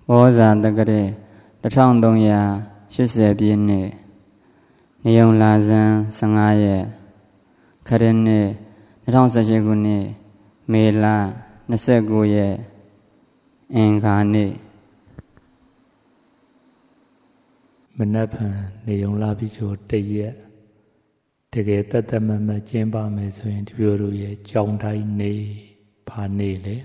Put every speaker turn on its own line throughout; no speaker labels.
ဘောဇာတက္ကရာ1380ပြည့်နှစ်နေုံလာဇန်15ရက်ခရစ်နှစ်2018ခုနှစ်မေလ29ရက်အင်္ဂါနေ့
မနက်ဖြန်နေုံလာပြီချိုတရက်တကယ်တတ်တတ်မတ်မတ်ကျင်းပမယ်ဆိုရင်ဒီလိုတို့ရဲ့ကြောင်းတိုင်းနေဘာနေလေ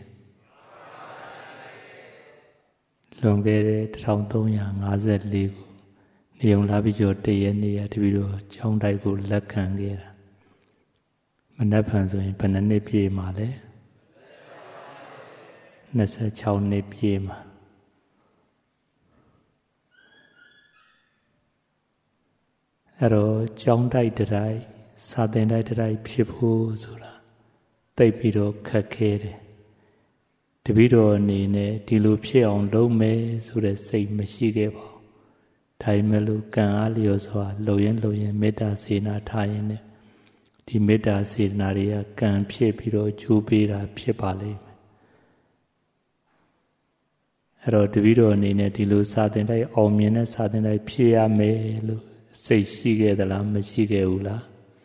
လွန်ခဲ့တဲ့1354ခုနေုံလာပြီချိုတရက်နေ့ရဒီလိုကြောင်းတိုင်းကိုလက်ခံခဲ့တာမနက်ဖြန်ဆိုရင်ဘယ်နှစ်ပြည့်မှာလဲ26နှစ်ပြည့်မှာအဲ့တော့ကြောင်းတိုက်တိုက်စာသင်တိုက်တိုက်ဖြစ်ဖို့ဆိုတာသိပြီးတော့ခက်ခဲတယ်တပည့်တော်အနေနဲ့ဒီလိုဖြစ်အောင်လုပ်မယ်ဆိုတဲ့စိတ်မရှိခဲ့ပါဘူးဒါပေမဲ့လို့ကံအားလျော်စွာလှုပ်ရင်မေတ္တာစေနာထားရင်ねဒီမေတ္တာစေနာတွေကကံဖြစ်ပြီးတော့ကျိုးပေးတာဖြစ်ပါလိမ့်မယ်အဲ့တော့တပည့်တော်အနေနဲ့ဒီလိုစာသင်တိုက်အောင်မြင်တဲ့စာသင်တိုက်ဖြစ်ရမယ်လို့စိတ်ရှိခဲ့သလားမရှိခဲ့ဘူးလား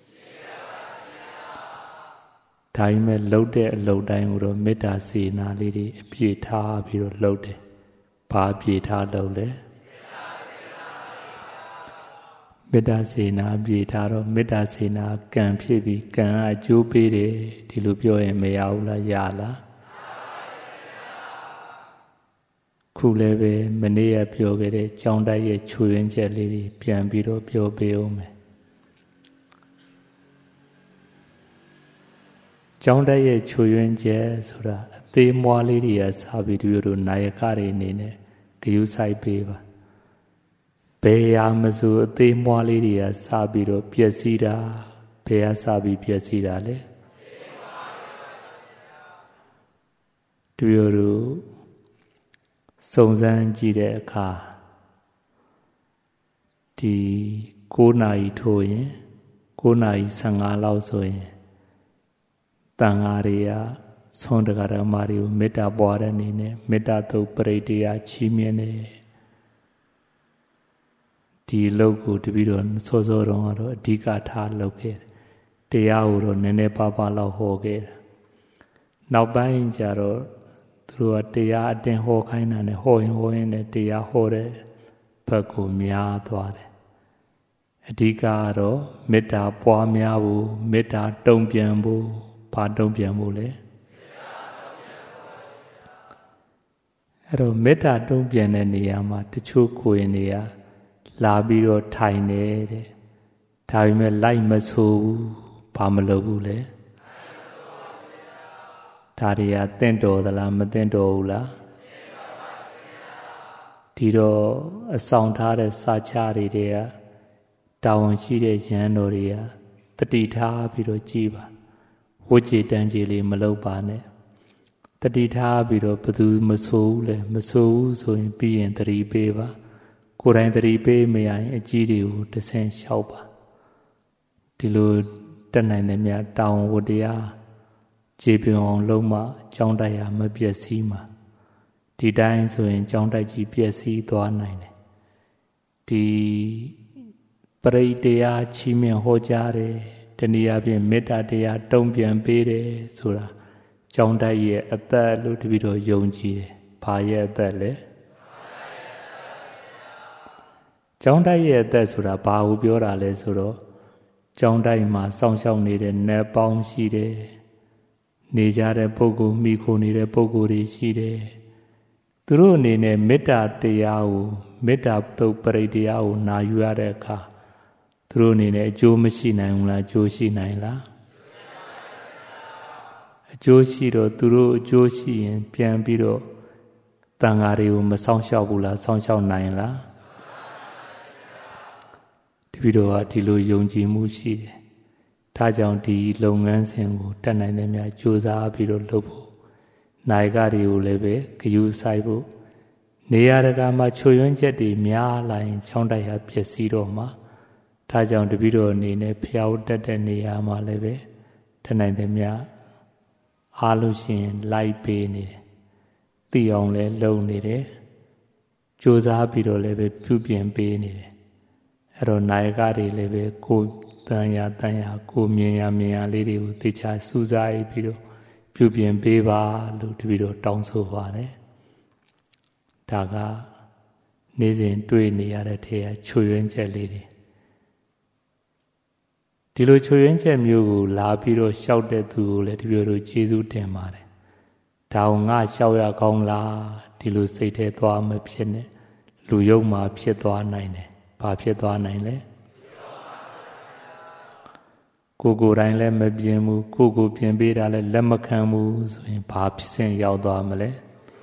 ဒါပေမဲ့လှုပ်တဲ့အလုပ်တိုင်းကိုတော့မေတ္တာစေနာလေးတွေအပြည့်ထားပြီးတော့လှုပ်တယ်ဘာအပြည့်ထားလှုပ်လဲမေတ္တာစေနာအပြည့်ထားတော့မေတ္တာစေနာကံဖြစ်ပြီးကံအကျိုးပေးတယ်ဒီလိုပြောရင်မရဘူးလားရလားခုလည်းပဲမနေ့ကပြောခဲ့တဲ့ကြောင်းတိုက်ရဲ့ချွေရင်းချက်လေးတွေပြန်ပြီးတော့ပြောပေးအောင်မယ်ကြောင်းတိုက်ရဲ့ချွေရင်းချက်ဆိုတာအသေးမွားလေးတွေကစာပြီးတို့နာယကတွေအနေနဲ့ဂရုစိုက်ပေးပါဘယ်ရာမဆိုအသေးမွားလေးတွေကစာပြီးတော့ပျက်စီးတာဘယ်ဟာစာပြီးပျက်စီးတာလဲတို့စုံစမ်းကြည့်တဲ့အခါဒီ9နာရီထိုးရင်9နာရီ15လောက်ဆိုရင်တန်ဃာတွေကဆွမ်းတရားဓမ္မတွေကိုမေတ္တာပွားတဲ့အနေနဲ့မေတ္တာသုတ်ပရိတရားချီးမြှင့်တယ်ဒီလုပ်ကိုတပည့်တော်စောစောတုန်းကတော့အဓိကထားလုပ်ခဲ့တယ်တရားကိုတော့နည်းနည်းပါးပါးလောက်ဟောခဲ့တယ်နောက်ပိုင်းကျတော့သူတို့ကတရားအတင်ဟောခိုင်းတာနဲ့ဟောရင်နဲ့တရားဟောတဲ့ဘက်ကိုများသွားတယ်အဓိကကတော့မေတ္တာပွားများဖို့မေတ္တာတုံ့ပြန်ဖို့ဘာတုံ့ပြန်ဖို့လဲအဲ့တော့မေတ္တာတုံ့ပြန်တဲ့နေရာမှာတချို့ကိုယ်နေရာလာပြီးတော့ထိုင်နေတဲ့ဒါပေမဲ့လိုက်မဆိုးဘူးဘာမလုပ်ဘူးလဲဒါတွေကတင့်တော်သလားမတင့်တော်ဘူးလားဒီတော့အဆောင်ထားတဲ့စာချတွေကတာဝန်ရှိတဲ့ရဟန်းတော်တွေကတတိထားပြီးတော့ကြည်ပါဝိจิตတန်းကြီးလေးမလုပ်ပါနဲ့တတိထားပြီးတော့ဘယ်သူမဆိုးဘူးလဲမဆိုးဘူးဆိုရင်ပြီးရင်တတိပေးပါကိုယ်တိုင်တတိပေးမရရင်အကြီးတွေကိုတဆင့်လျှောက်ပါဒီလိုတက်နိုင်တဲ့မြတ်တာဝန်ဝတ္တရားခြေပြုံအောင်လုံးမကြောင်းတိုက်ရမပျက်စီးမှာဒီတိုင်းဆိုရင်ကြောင်းတိုက်ကြီးပျက်စီးသွားနိုင်တယ်ဒီပရိတရားချီးမြှင့်ဟောကြားတယ်တနည်းအားဖြင့်မေတ္တာတရားတုံ့ပြန်ပေးတယ်ဆိုတာကြောင်းတိုက်ရဲ့အသက်လို့တပည့်တော်ယုံကြည်တယ်ဘာရဲ့အသက်လဲကြောင်းတိုက်ရဲ့အသက်ဆိုတာဘာကိုပြောတာလဲဆိုတော့ကြောင်းတိုက်မှာစောင့်ရှောက်နေတဲ့နတ်ပေါင်းရှိတယ်နေကြတဲ့ပုဂ္ဂိုလ်မိခိုနေတဲ့ပုဂ္ဂိုလ်တွေရှိတယ်သူတို့အနေနဲ့မေတ္တာတရားကိုမေတ္တာသုတ်ပရိတရားကိုနာယူရတဲ့အခါသူတို့အနေနဲ့အကျိုးမရှိနိုင်ဘူးလားအကျိုးရှိနိုင်လားအကျိုးရှိတော့သူတို့အကျိုးရှိရင်ပြန်ပြီးတော့တန်ဃာတွေကိုမဆောင်ရှောက်ဘူးလားဆောင်ရှောက်နိုင်လားတပည့်တော်ကဒီလိုယုံကြည်မှုရှိတယ်ဒါကြောင့်ဒီလုပ်ငန်းစဉ်ကိုတတ်နိုင်တဲ့များကြိုးစားပြီးတော့လုပ်ဖို့နိုင်ကတွေကိုလည်းပဲဂရုစိုက်ဖို့နေရာတကာမှာချွေရွံ့ချက်တွေများလာရင်ချောင်းတိုက်ဟာပျက်စီးတော့မှာဒါကြောင့်တပည့်တော်အနေနဲ့ဖျားတက်တဲ့နေရာမှာလည်းပဲတတ်နိုင်တဲ့များအားလို့ရှိရင်လိုက်ပေးနေတယ်သိအောင်လဲလုပ်နေတယ်ကြိုးစားပြီးတော့လည်းပဲပြုပြင်ပေးနေတယ်အဲ့တော့နာယကတွေလည်းပဲကိုတန်ရာကိုမြင်ရလေးတွေကိုတေချာစူးစိုက်ပြီးတော့ပြုပြင်ပေးပါလို့တပည့်တော်တောင်းဆိုပါတယ်ဒါကနေ့စဉ်တွေ့နေရတဲ့ထဲကချွေရင်းချက်လေးတွေဒီလိုချွေရင်းချက်မျိုးကိုလာပြီးတော့ရှောက်တဲ့သူကိုလည်းတပည့်တော်ကျေးဇူးတင်ပါတယ်ဒါကိုငါရှောက်ရကောင်းလားဒီလိုစိတ်ထဲသွားမဖြစ်နဲ့လူယုံမှာဖြစ်သွားနိုင်တယ်ဘာဖြစ်သွားနိုင်လဲကိုယ်တိုင်းလည်းမပြင်းဘူးကိုပြင်ပေးတာလည်းလက်မခံဘူးဆိုရင်ဘာဖြစ်စဉ်ရောက်သွားမလဲ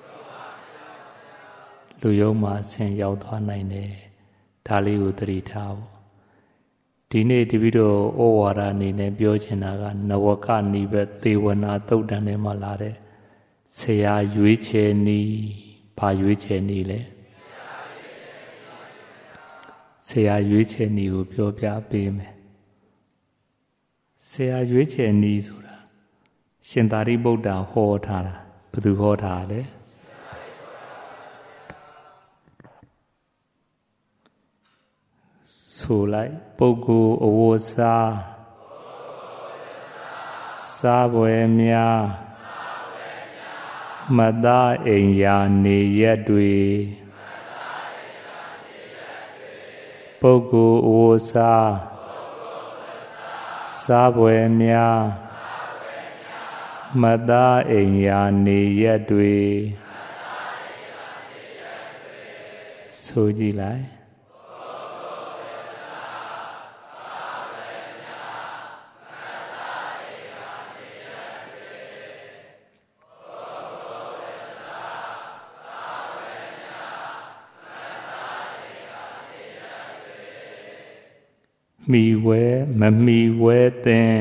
လူယုံမှာဆင်ရောက်သွားနိုင်တယ်ဒါလေးကိုသတိထားဖို့ဒီနေ့တပည့်တော်ဩဝါဒအနေနဲ့ပြောချင်တာကနဝကနိဗ္ဗသေဝနာသုတ်တန်ထဲမှာလာတဲ့ဆရာရွေးချယ်နီးဘာရွေးချယ်နီးလဲဆရာရွေးချယ်နီးကိုပြောပြပေးမယ်ဆရာရွေးချယ်နီးဆိုတာရှင်သာရိပုတ္တရာဟောထားတာဘယ်သူဟောထားလဲဆိုလိုက်ပုဂ္ဂိုလ်အဝတ်စားပွဲများမတ္တအိမ်ယာနေရက်တွေပုဂ္ဂိုလ်အဝတ်စားပွဲများမတ္တအိမ်ယာနေရက်တွေဆိုကြည့်လိုက်မိဝဲမမိဝဲတဲ့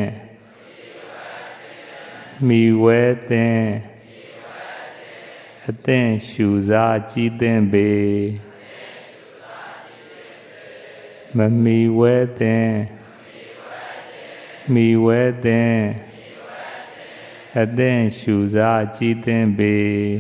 မိဝဲတဲ့အသင်ရှူစားကြည်သင်ပေမမိဝဲတဲ့မိဝဲတဲ့အသင်ရှူစားကြည်သင်ပေ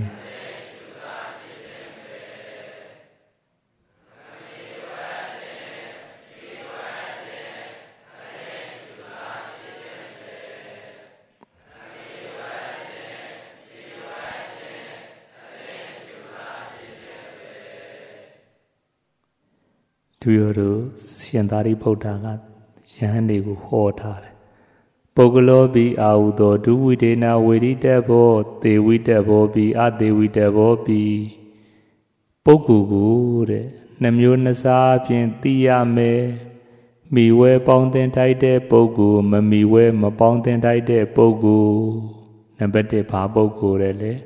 သူတို့ရှင်သာရိပုတ္တရာကယဟန်တွေကိုဟောထားတယ်ပုဂ္ဂလောပိအာဟုသောဒုဝိဒေနဝေရိတဘောသေဝိတဘောပိအသေဝိတဘောပိပုဂ္ဂိုလ်ကိုတဲ့နှမျိုးနှစားဖြင့်သိရမယ်မိဝဲပေါင်းတင်ထိုက်တဲ့ပုဂ္ဂိုလ်မမိဝဲမပေါင်းတင်ထိုက်တဲ့ပုဂ္ဂိုလ်နံပါတ်1ဘာပုဂ္ဂိုလ်တဲ့လဲ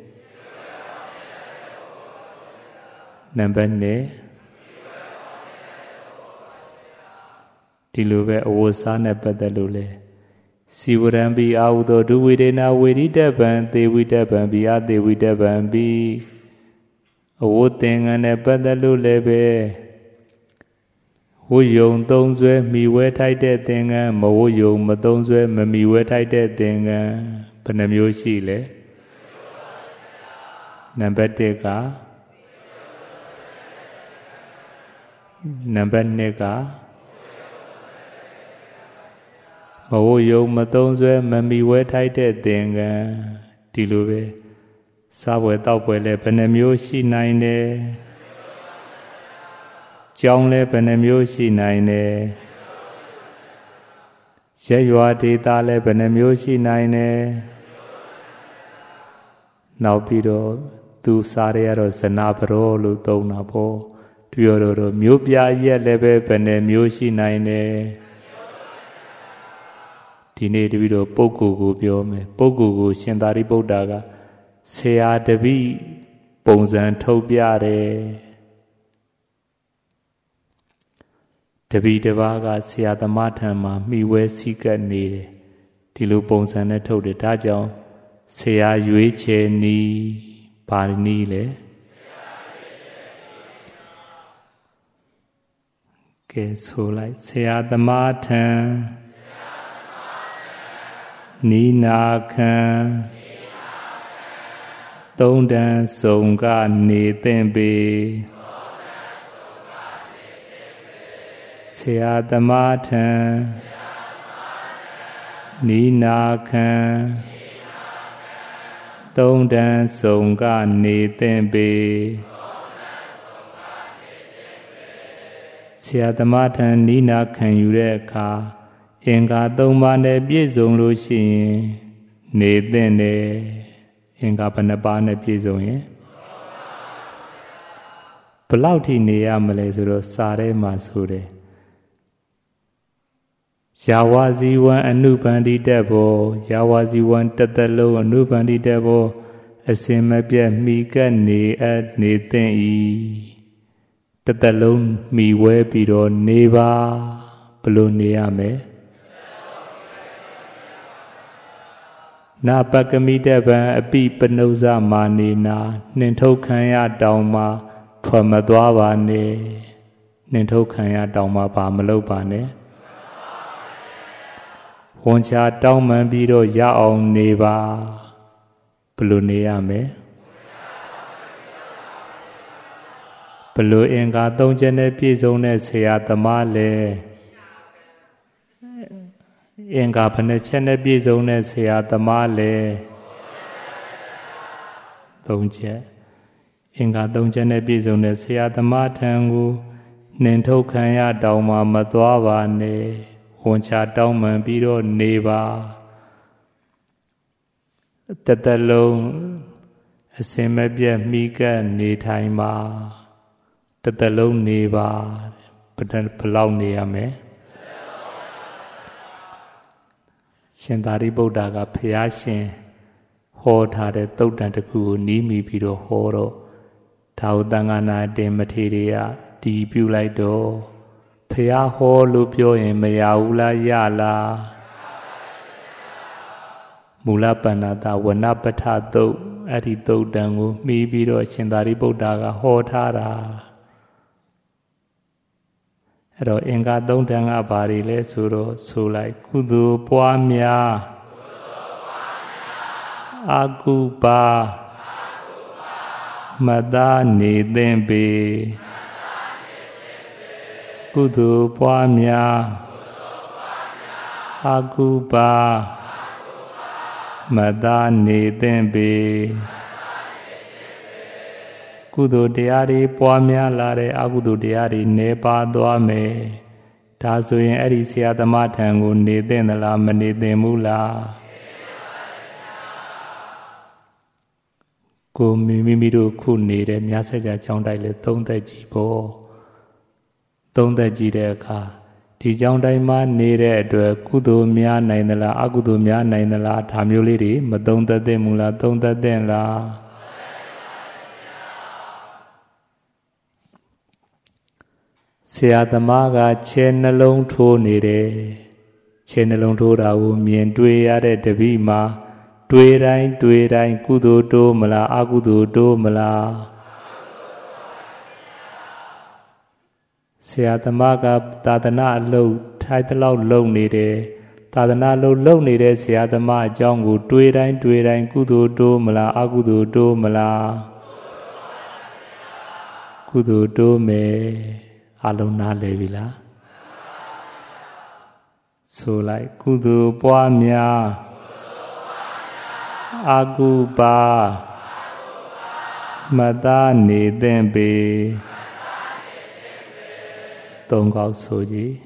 နံပါတ်2ဒီလိုပဲအဝတ်စားနဲ့ပတ်သက်လို့လဲစီဝရံပိအာဟုသောဒုဝိဒေနဝေရိတဗံသေဝိတဗံပိအသေဝိတဗံပိအဝတ်သင်္ကန်းနဲ့ပတ်သက်လို့လည်းပဲဝတ်ယုံသုံးဆွဲမိဝဲထိုက်တဲ့သင်္ကန်းမဝတ်ယုံမသုံးဆွဲမမိဝဲထိုက်တဲ့သင်္ကန်းဘယ်နှမျိုးရှိလဲနံပါတ်1ကနံပါတ်2ကမဝယုံမသုံးဆွဲမမီဝဲထိုက်တဲ့သင်္ကန်းဒီလိုပဲစားပွဲတောက်ပွဲလည်းဘယ်နှမျိုးရှိနိုင်တယ်ကြောင်းလည်းဘယ်နှမျိုးရှိနိုင်တယ်ရဲရွာဒေသလည်းဘယ်နှမျိုးရှိနိုင်တယ်နောက်ပြီးတော့သူစားရတော့ဇနာပရောလို့သုံးတာပေါ့ပြောတော့မျိုးပြရက်လည်းပဲဘယ်နှမျိုးရှိနိုင်တယ်ဒီနေ့တပည့်တော်ပုဂ္ဂိုလ်ကိုပြောမယ်ပုဂ္ဂိုလ်ကိုရှင်သာရိပုတ္တရာကဆရာတပည့်ပုံစံထုတ်ပြတယ်တပည့်တစ်ပါးကဆရာသမားထံမှာမှီဝဲစည်းကပ်နေတယ်ဒီလိုပုံစံနဲ့ထုတ်တယ်ဒါကြောင့်ဆရာရွေးချယ်နီးဘာနီးလဲကဲဆိုလိုက်ဆရာသမားထံနီနာခံသုံးတန်စုံကနေသင်ပေဆရာသမားထံနိနာခံသုံးတန်ဆုံးကနေသင်ပေဆရာသမားထံနိနာခံယူတဲ့အခါအင်္ဂါ၃ပါးနဲ့ပြည့်စုံလို့ရှိရင်နေသင့်တယ်အင်္ဂါဘယ်နှပါးနဲ့ပြည့်စုံရင်ဘယ်လောက်ထိနေရမလဲဆိုတော့စာထဲမှာဆိုတယ်ယာဝဇီဝံအနုပန္တိတဘောယာဝဇီဝံတသက်လုံးအနုပန္တိတဘောအစင်မပြတ်မိကပ်နေအပ်နေသင့်၏တသက်လုံးမိဝဲပြီးတော့နေပါဘလို့နေရမယ်နာပကမိတဗံအပိပနုဇ္ဇမာနေနာနှင်ထုတ်ခံရတောင်မှာထွက်မသွားပါနဲ့နှင်ထုတ်ခံရတောင်မှာဘာမလုပ်ပါနဲ့ဝန်ချတောင်းပန်ပြီးတော့ရအောင်နေပါဘယ်လိုနေရမလဲဘယ်လိုအင်္ဂါ၃ချက်နဲ့ပြည့်စုံတဲ့ဆရာသမားလဲအင်္ဂါဘယ်နှချက်နဲ့ပြည့်စုံတဲ့ဆရာသမားလဲ၃ချက်အင်္ဂါ၃ချက်နဲ့ပြည့်စုံတဲ့ဆရာသမားထံကိုနှင်ထုတ်ခံရတောင်မှမသွားပါနဲ့ဝန်ချတောင်းပန်ပြီးတော့နေပါတသက်လုံးအစင်မပြတ်မိကပ်နေထိုင်ပါတသက်လုံးနေပါဘယ်လောက်နေရမလဲရှင်သာရိပုတ္တရာကဘုရားရှင်ဟောထားတဲ့သုတ်တန်တစ်ခုကိုနီးမိပြီးတော့ဟောတော့ဒါဟုသံဃာနာတင်မထေရကတီးပြူလိုက်တော့ဘုရားဟောလို့ပြောရင်မရဘူးလားရလားမူလပဏ္ဏတာဝနပဋ္ဌသုတ်အဲ့ဒီသုတ်တန်ကိုမှီပြီးတော့ရှင်သာရိပုတ္တရာကဟောထားတာအဲ့တော့အင်္ဂါ၃တန်ကဘာတွေလဲဆိုတော့ဆိုလိုက်ကုသိုလ်ပွားများအာကုပါမတ္တနေသင်ပေကုသိုလ်ပွားများအာကုပါမတ္တနေသင်ပေကုသိုလ်တရားတွေပွားများလာတဲ့အကုသိုလ်တရားတွေနည်းပါးသွားမယ်ဒါဆိုရင်အဲ့ဒီဆရာသမားထံကိုနေသင့်သလားမနေသင့်ဘူးလားကိုမိမိတို့ခုနေတဲ့မြတ်စကြာကျောင်းတိုင်းလေသုံးသက်ကြည့်ဖို့သုံးသက်ကြည့်တဲ့အခါဒီကျောင်းတိုင်းမှာနေတဲ့အတွက်ကုသိုလ်များနိုင်သလားအကုသိုလ်များနိုင်သလားဒါမျိုးလေးတွေမသုံးသက်သင့်ဘူးလားသုံးသက်သင့်လားဆရာသမားကခြေနှလုံးထိုးနေတယ်ခြေနှလုံးထိုးတာကိုမြင်တွေ့ရတဲ့တပည့်မှာတွေ့တိုင်းကုသိုလ်တိုးမလားအကုသိုလ်တိုးမလားဆရာသမားကသာသနာအလုပ်ထိုက်တလောက်လုပ်နေတယ်သာသနာလုပ်နေတဲ့ဆရာသမားအကြောင်းကိုတွေ့တိုင်းကုသိုလ်တိုးမလားအကုသိုလ်တိုးမလားကုသိုလ်တိုးမယ်အလုံးနားလည်ပြီလားဆိုလိုက်ကုသိုလ်ပွားများအာကုပါမတ္တနေသင်ပေသုံးခေါက်ဆိုကြည့်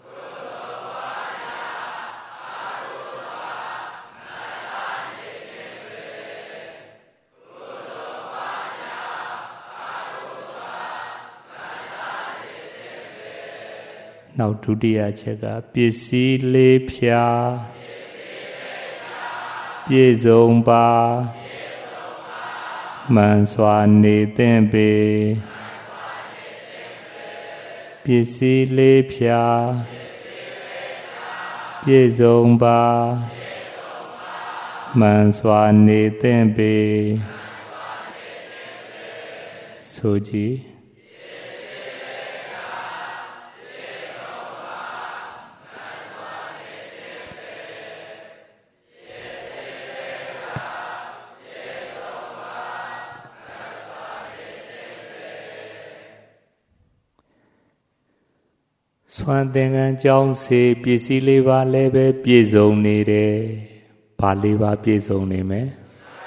နောက်ဒုတိယချက်ကပစ္စည်းလေးဖြာပြည့်စုံပါမှန်စွာနေသင့်ပေပစ္စည်းလေးဖြာပြည့်စုံပါမှန်စွာနေသင့်ပေဆိုကြည့်စွမ်းသင်္ကန်းကြောင်းစေပစ္စည်း၄ပါးလည်းပဲပြည့်စုံနေတယ်။ဘာ၄ပါးပြည့်စုံနေမယ်။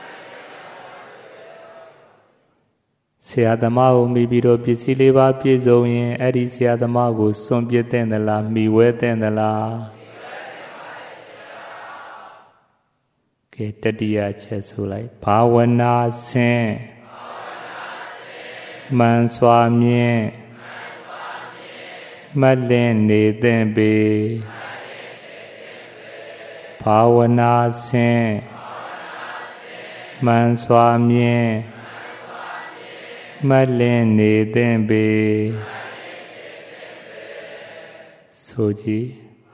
ဆရာသမားကိုမိပြီးတော့ပစ္စည်း၄ပါးပြည့်စုံရင်အဲ့ဒီဆရာသမားကိုစွန့်ပစ်တဲ့သလားမိဝဲတဲ့သလား။ကဲတတိယချက်ဆိုလိုက်ဘာဝနာဆင်းမှန်စွာမြင်မလင်းနေသင့်ပေဘာဝနာဆင်းမှန်စွာမြင်မလင်းနေသင့်ပေဆိုကြည်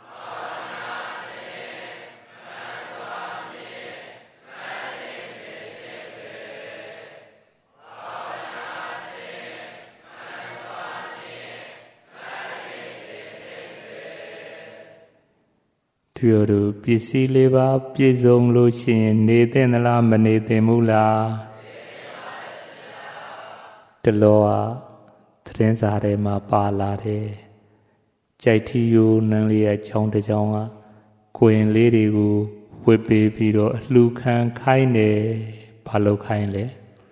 တို့တို့ပစ္စည်း၄ပါးပြည့်စုံလို့ရှိရင်နေသင့်သလားမနေသင့်ဘူးလားတလောကသတင်းစာထဲမှာပါလာတယ်ကြိုက်ထီယိုနန်းလေးရဲ့ချောင်းတစ်ချောင်းကကိုရင်လေးတွေကိုဝစ်ပေးပြီးတော့အလှခံခိုင်းတယ်ဘာလို့ခိုင်းလဲ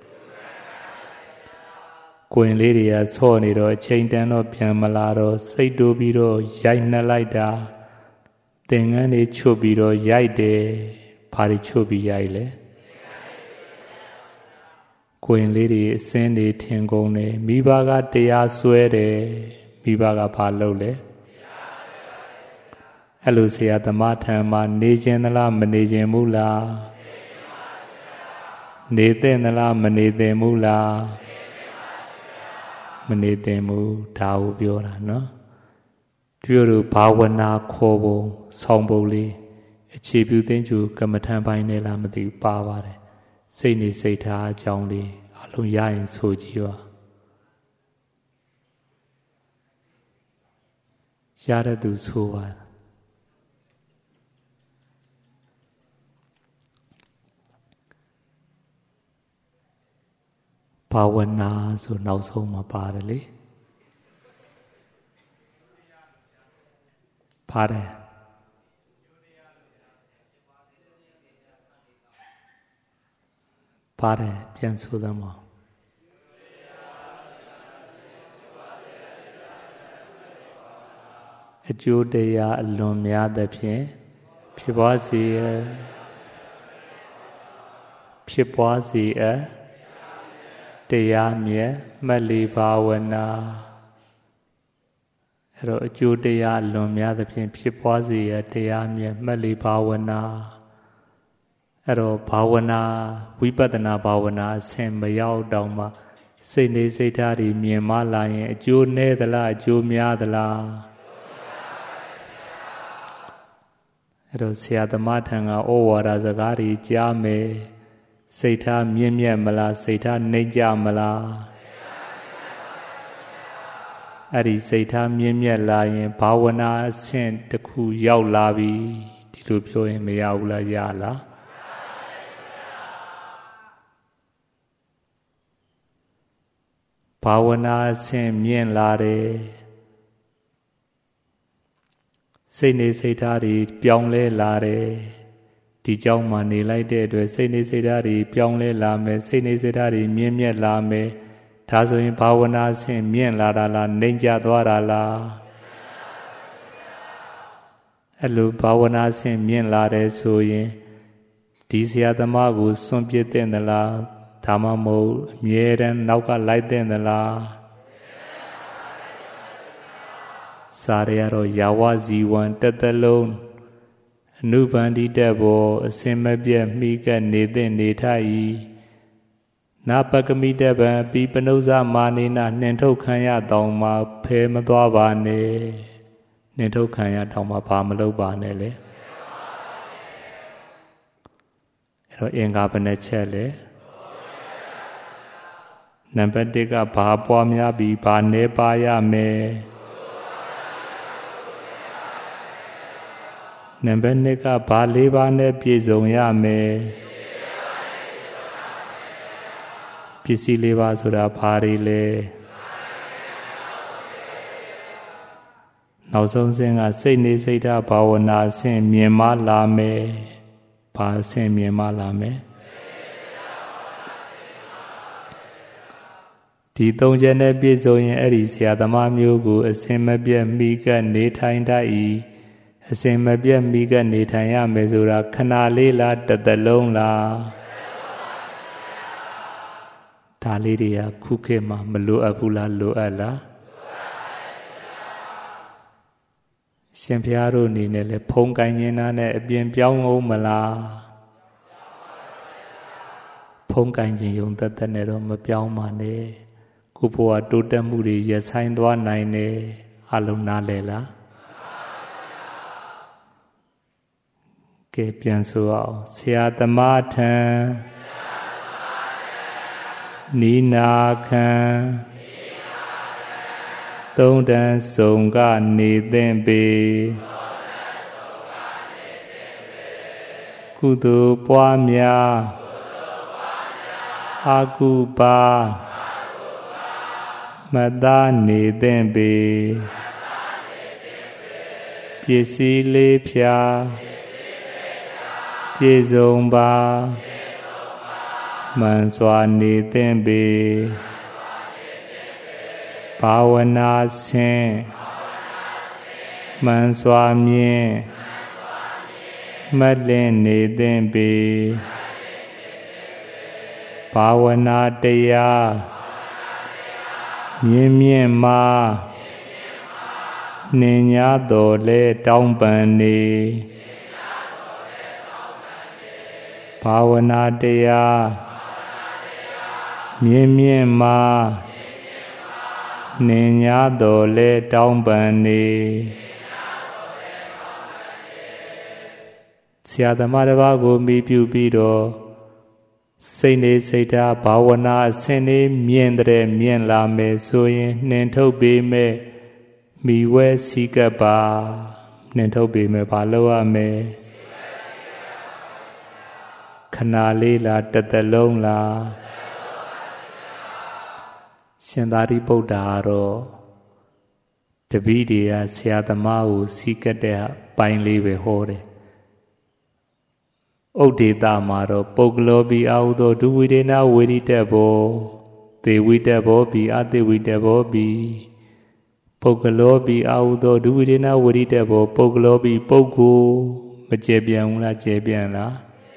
ကိုရင်လေးတွေကဆော့နေတော့အချိန်တန်တော့ပြန်မလာတော့စိတ်တိုးပြီးတော့ရိုက်နှက်လိုက်တာသင်္ကန်းတွေချွတ်ပြီးတော့ရိုက်တယ်ဘာတွေချွတ်ပြီးရိုက်လဲကိုရင်လေးတွေအစင်းတွေထင်ကုန်တယ်မိဘကတရားစွဲတယ်မိဘကဘာလုပ်လဲအဲ့လိုဆရာသမားထံမှာနေခြင်းသလားမနေခြင်းဘူးလားနေသင့်သလားမနေသင့်ဘူးလားမနေသင့်ဘူးဒါကိုပြောတာနော်တို့ဘာဝနာခေါ်ပုံဆောင်းပုံလေးအခြေပြုသိကျူကမ္မထံပိုင်းနဲ့လားမသိဘူးပါပါတယ်စိတ်နေစိတ်ထားအကြောင်းလေးအလုံးရရင်ဆိုကြည့်ပါရတဲ့သူဆိုပါဘာဝနာဆိုနောက်ဆုံးမှာပါတယ်လေပါတယ်ပါတယ်ပြန်ဆိုသမောအကျိုးတရားအလွန်များသဖြင့်ဖြစ်ပွားစေတရားမြတ်မက်လီဘာဝနာအဲ့တော့အကျိုးတရားလွန်များသဖြင့်ဖြစ်ပွားစေရတရားမြတ်မက်လီဘာဝနာအဲ့တော့ဘာဝနာဝိပဿနာဘာဝနာအဆင့်မရောက်တော့မှစိတ်နေစိတ်ထားတွေမြင်မှလာရင်အကျိုးနည်းသလားအကျိုးများသလားအဲ့တော့ဆရာသမားထံကဩဝါဒစကားတွေကြားမယ်စိတ်ထားမြင့်မြတ်မလားစိတ်ထားနှိမ့်ကြမလားအဲ့ဒီစိတ်ထားမြင့်မြတ်လာရင်ဘာဝနာအဆင့်တစ်ခုရောက်လာပြီဒီလိုပြောရင်မရဘူးလားရလားဘာဝနာအဆင့်မြင့်လာတယ်စိတ်နေစိတ်ထားတွေပြောင်းလဲလာတယ်ဒီကြောင့်မှနေလိုက်တဲ့အတွက်စိတ်နေစိတ်ထားတွေပြောင်းလဲလာမယ်စိတ်နေစိတ်ထားတွေမြင့်မြတ်လာမယ်ဒါဆိုရင်ဘာဝနာအဆင့်မြင့်လာတာလားနှိမ့်ကျသွားတာလားအဲ့လိုဘာဝနာအဆင့်မြင့်လာတယ်ဆိုရင်ဒီဆရာသမားကိုစွန့်ပစ်တဲ့သလားဒါမှမဟုတ်အမြဲတမ်းနောက်ကလိုက်တဲ့သလားစာရတော့ယာဝဇီဝံတသက်လုံးအနုပန္တိတက်ဘောအစင်မပြတ်မိကနေသင့်နေထိုက်၏နာပကမိတပံပိပနုဇမာနေနနှင်ထုတ်ခံရတောင်မှဖဲမသွားပါနဲ့နှင်ထုတ်ခံရတောင်မှဘာမလုပ်ပါနဲ့လေအဲ့တော့အင်္ဂါဘယ်နှချက်လဲနံပါတ်1ကဘာပွားများပြီးဘာနေပါရမယ်နံပါတ်2ကဘာ၄ပါးနဲ့ပြည့်စုံရမယ်ပစ္စည်း၄ပါးဆိုတာဘာတွေလဲနောက်ဆုံးဆင့်ကစိတ်နေစိတ်ဓာတ်ဘာဝနာအဆင့်မြင်မလာမယ်ဘာအဆင့်မြင်မလာမယ်ဒီသုံးချက်နဲ့ပြည့်စုံရင်အဲ့ဒီဆရာသမားမျိုးကိုအစဉ်မပြတ်မိကနေထိုင်တတ်၏အစဉ်မပြတ်မိကနေထိုင်ရမယ်ဆိုတာခဏလေးလားတစ်သက်လုံးလားဒါလေးတွေကခုခေတ်မှာမလိုအပ်ဘူးလားလိုအပ်လားရှင်ဘုရားတို့အနေနဲ့လဲဖုံးကိုင်းနေတာနဲ့အပြင်ပြောင်းအောင်မလားဖုံးကိုင်းခြင်းယုံသက်သက်နဲ့တော့မပြောင်းပါနဲ့ကိုဘဝတိုးတက်မှုတွေရဆိုင်သွားနိုင်တယ်အလုံးနားလဲလားကဲပြန်ဆိုအောင်ဆရာသမားထံနိနာခံသုံးတန်စုံကနေသင့်ပေကုသိုလ်ပွားများအာကုပါမသားနေသင့်ပေပစ္စည်းလေးဖြာပြည့်စုံပါမှန်စွာနေသင့်ပေဘာဝနာဆင်းမှန်စွာမြင်မလင်းနေသင့်ပေဘာဝနာတရားမြင်မြင့်မှာနှင်ညာတော်လဲတောင်းပန်နေဘာဝနာတရားမြင်မြင့်မှာနှင်ညာတော်လဲတောင်းပန်နေဆရာသမားတစ်ပါးကိုမိပြုပြီးတော့စိတ်နေစိတ်ဓာတ်ဘာဝနာအစဉ်လေးမြင်တဲ့မြင်လာမယ်ဆိုရင်နှင်ထုတ်ပေးမယ်မိဝဲစီကပ်ပါနှင်ထုတ်ပေးမယ်ဘာလုပ်ရမယ်ခဏလေးလားတစ်သက်လုံးလားရှင်သာရိပုတ္တရာတော့တပည့်တွေကဆရာသမားကိုစီကပ်တဲ့ပိုင်းလေးပဲဟောတယ်ဥဒ္ဒေတာမှာတော့ပုဂ္ဂလောပိအာဟုသောဒုဝိဒေနဝေရိတဘောသေဝိတဘောပိအသေဝိတဘောပိပုဂ္ဂလောပိအာဟုသောဒုဝိဒေနဝေရိတဘောပုဂ္ဂလောပိပုဂ္ဂိုလ်မကျေပြန်ဘူးလားကျေပြန်လား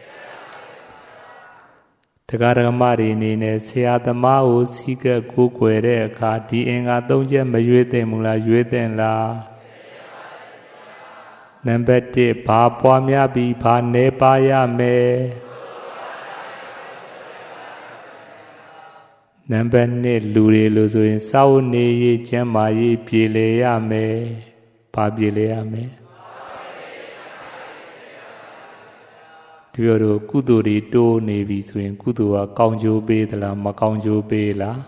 တရားဓမ္မတွေအနေနဲ့ဆရာသမားကိုစီကပ်ကိုးကွယ်တဲ့အခါဒီအင်္ဂါ၃ချက်မရွေးသင့်ဘူးလားရွေးသင့်လားနံပါတ်1ဘာပွားများပြီးဘာနေပါရမယ်နံပါတ်2လူတွေလို့ဆိုရင်စာဝတ်နေရေးကျမ်းမာရေးပြေလည်ရမယ်ဘာပြေလည်ရမယ်ဒီလိုကုသိုလ်တွေတိုးနေပြီဆိုရင်ကုသိုလ်ကကောင်းကျိုးပေးသလားမကောင်းကျိုးပေးလား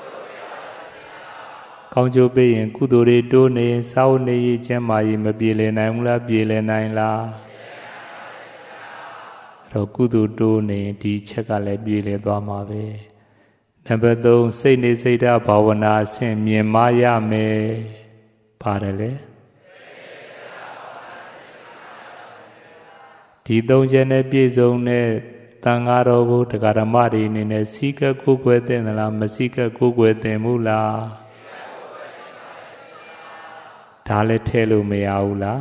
ကောင်းကျိုးပေးရင်ကုသိုလ်တွေတိုးနေရင်စာဝတ်နေရေးကျမ်းမာရေးမပြေလည်နိုင်ဘူးလားပြေလည်နိုင်လားအဲ့တော့ကုသိုလ်တိုးနေဒီချက်ကလည်းပြေလည်သွားမှာပဲနံပါတ်3စိတ်နေစိတ်ဓာတ်ဘာဝနာအဆင့်မြင်မရမယ်ပါတယ်လေဒီသုံးချက်နဲ့ပြည့်စုံတဲ့တန်ဃာတော်ကိုတရားဓမ္မတွေအနေနဲ့စီကပ်ကိုးကွယ်သင့်သလားမစီကပ်ကိုးကွယ်သင့်ဘူးလားဒါလည်းထဲလို့မရဘူးလား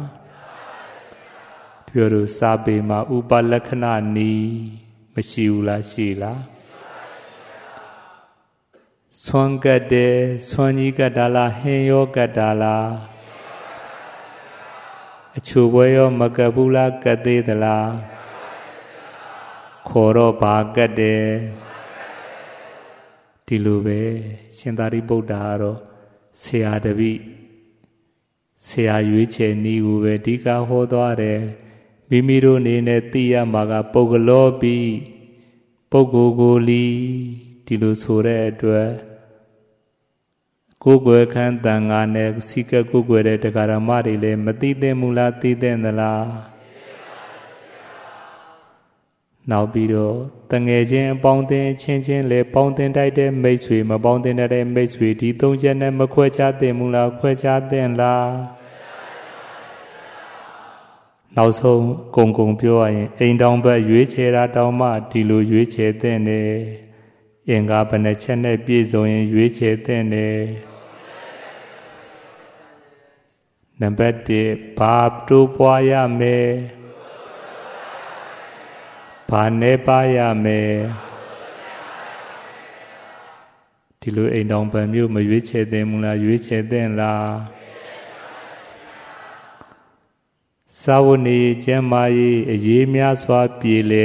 ပြောလို့စာပေမှာဥပလက္ခဏာနီးမရှိဘူးလားရှိလားဆွမ်းကတ်တယ်ဆွမ်းကြီးကတ်တာလားဟင်းရောကတ်တာလားအချိုပွဲရောမကတ်ဘူးလားကတ်သေးသလားခေါ်တော့ဘာကတ်တယ်ဒီလိုပဲရှင်သာရိပုတ္တရာကတော့ဆရာတပည့်ဆရာရွေးချယ်နည်းကိုပဲအဓိကဟောသွားတယ်မိမိတို့အနေနဲ့သိရမှာကပုဂ္ဂလောပိပုဂ္ဂိုလ်ကိုလီဒီလိုဆိုတဲ့အတွက်ကိုယ်ွယ်ခန်းတန်ခါနဲ့စီကကိုယ်ွယ်တဲ့တရားဓမ္မတွေလည်းမသိသင့်ဘူးလားသိသင့်သလားနောက်ပြီးတော့တငယ်ချင်းအပေါင်းအသင်းချင်းချင်းလည်းပေါင်းသင်းတိုက်တဲ့မိတ်ဆွေမပေါင်းသင်းတဲ့မိတ်ဆွေဒီသုံးချက်နဲ့မခွဲခြားသင့်ဘူးလားခွဲခြားသင့်လားနောက်ဆုံးကုံပြောရရင်အိမ်တောင်ဘက်ရွေးချယ်တာတောင်မှဒီလိုရွေးချယ်တဲ့နဲ့အင်္ဂါဘယ်နှချက်နဲ့ပြည့်စုံရင်ရွေးချယ်တဲ့နဲ့နံပါတ်1ဘာတိုးပွားရမယ်ဘာနဲ့ပါရမယ်ဒီလိုအိမ်တောင်ပံမျိုးမရွေးချယ်သင့်ဘူးလားရွေးချယ်သင့်လားသာဝနေကျမ်းမာရေးအရေးများစွာပြေလေ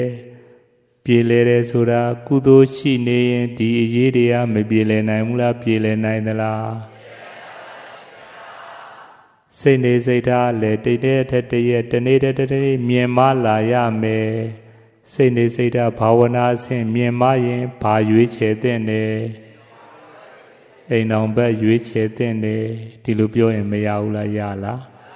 တယ်ဆိုတာကုသိုလ်ရှိနေရင်ဒီအရေးတွေကမပြေလည်နိုင်ဘူးလားပြေလည်နိုင်သလားစိတ်နေစိတ်ထားလည်းတိတ်တဲ့ထက်တည်းတနေ့တည်းမြင်မလာရမယ်စိတ်နေစိတ်ထားဘာဝနာအဆင့်မြင်မရင်ဘာရွေးချယ်သင့်တယ်အိမ်တော်ဘက်ရွေးချယ်သင့်တယ်ဒီလိုပြောရင်မရဘူးလားရလား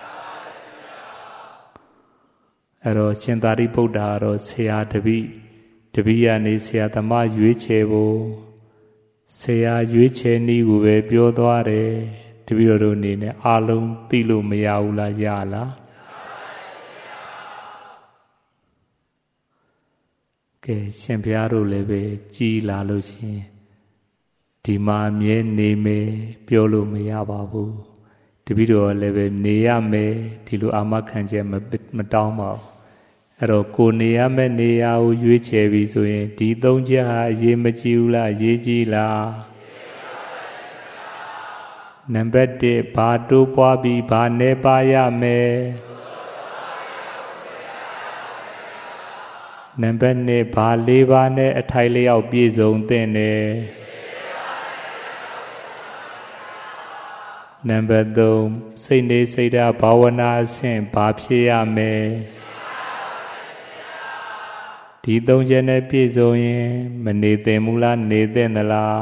အဲ့တော့ရှင်သာရိပုတ္တရာတော့ဆရာတပည့်ကနေဆရာသမားရွေးချယ်ဖို့ဆရာရွေးချယ်နည်းကိုပဲပြောသွားတယ်တပည့်တော်တို့အနေနဲ့အလုံးသိလို့မရဘူးလားရလားကဲရှင်ဘုရားတို့လည်းပဲကြီးလာလို့ရှင်ဒီမှာအမြဲနေမယ်ပြောလို့မရပါဘူးတပည့်တော်လည်းပဲနေရမယ်ဒီလိုအာမခံချက်မတောင်းပါဘူးအဲ့တော့ကိုနေရမယ့်နေရာကိုရွေးချယ်ပြီးဆိုရင်ဒီသုံးချက်ဟာအရေးမကြီးဘူးလားအရေးကြီးလားနံပါတ်1ဘာတိုးပွားပြီးဘာနဲ့ပါရမယ်နံပါတ်2ဘာ၄ပါးနဲ့အထိုက်လျောက်ပြည့်စုံသင့်တယ်နံပါတ်3စိတ်နေစိတ်ဓာတ်ဘာဝနာအဆင့်ဘာဖြစ်ရမယ်ဒီသုံးချက်နဲ့ပြည့်စုံရင်မနေသင့်ဘူးလားနေသင့်သလား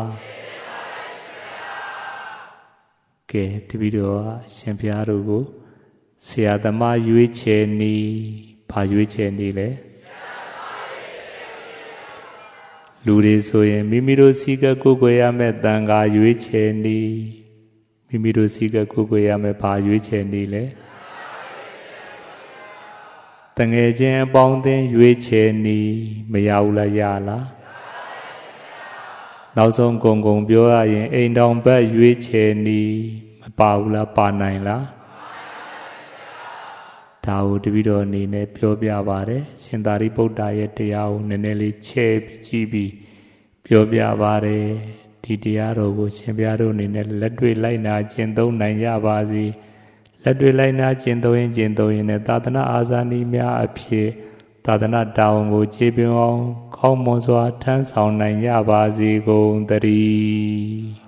ကဲတပည့်တော်ရှင်ဘုရားတို့ကိုဆရာသမားရွေးချယ်နည်းဘာရွေးချယ်နည်းလဲလူတွေဆိုရင်မိမိတို့စီကကိုယ်ကိုယ်ရမယ့်တန်ခါရွေးချယ်နည်းမိမိတို့စီကကိုယ်ကိုယ်ရမယ့်ဘာရွေးချယ်နည်းလဲတငယ်ချင်းအပေါင်းအသင်းရွေးချယ်နည်းမရဘူးလားရလားနောက်ဆုံးကုံပြောရရင်အိမ်တောင်ဘက်ရွေးချယ်နည်းမပါဘူးလားပါနိုင်လားဒါကိုတပည့်တော်အနေနဲ့ပြောပြပါတယ်ရှင်သာရိပုတ္တရာရဲ့တရားကိုနည်းနည်းလေးချဲ့ကြည့်ပြီးပြောပြပါတယ်ဒီတရားတော်ကိုရှင်ဘုရားတို့အနေနဲ့လက်တွေ့လိုက်နာကျင့်သုံးနိုင်ကြပါစေလက်တွေ့လိုက်နာကျင့်သုံးရင်နဲ့သာသနာအာဇာနည်များအဖြစ်သာသနာတာဝန်ကိုခြေပြုံအောင်ကောင်းမွန်စွာထမ်းဆောင်နိုင်ကြပါစေကုန်သတည်း